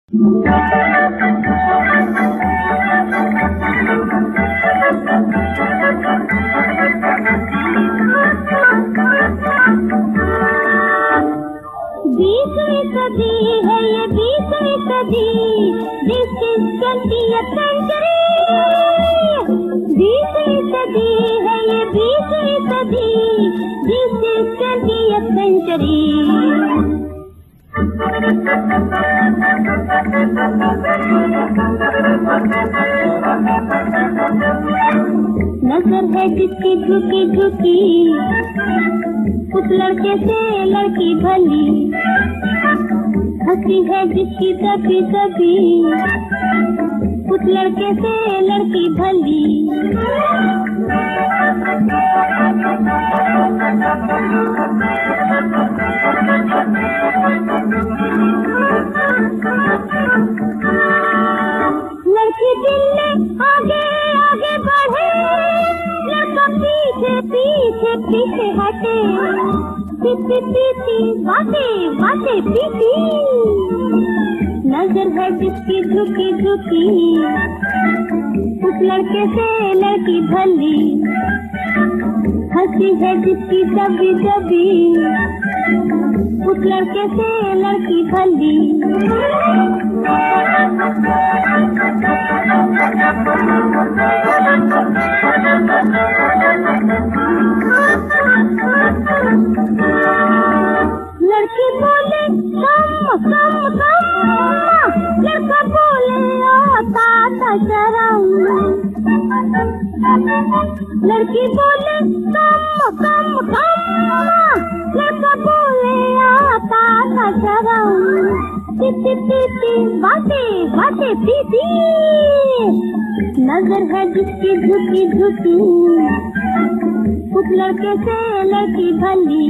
बीसवीं सदी है ये 20वीं सदी, दिस इज 20th century। 20वीं सदी है ये 20वीं सदी, दिस इज 20th century। नजर है जिसकी झुकी झुकी, उस लड़के से लड़की भली, हंसी है जिसकी दबी दबी, उस लड़के से लड़की भली। लड़की दिल में आगे आगे बढ़े, लड़का पीछे पीछे पीछे हटे, पीछे पीछे बातें बातें पीछे। नजर है जिसकी झुकी झुकी, उस लड़के से लड़की भली, हंसी है जिसकी दबी दबी, उस लड़के से लड़की भली। लड़की बोले कम कम कम, लड़का बोले आता था शर्म। लड़की बोले कम कम कम, लड़का बोले आता था शर्म। पीती पीती बातें बातें पीती। नजर है जिसकी झुकी झुकी, उस लड़के से लड़की भली,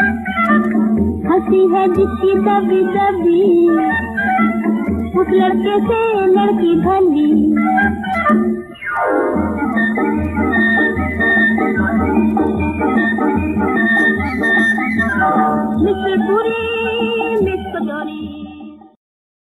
हंसी है जिसकी दबी दबी, उस लड़के से लड़की भली।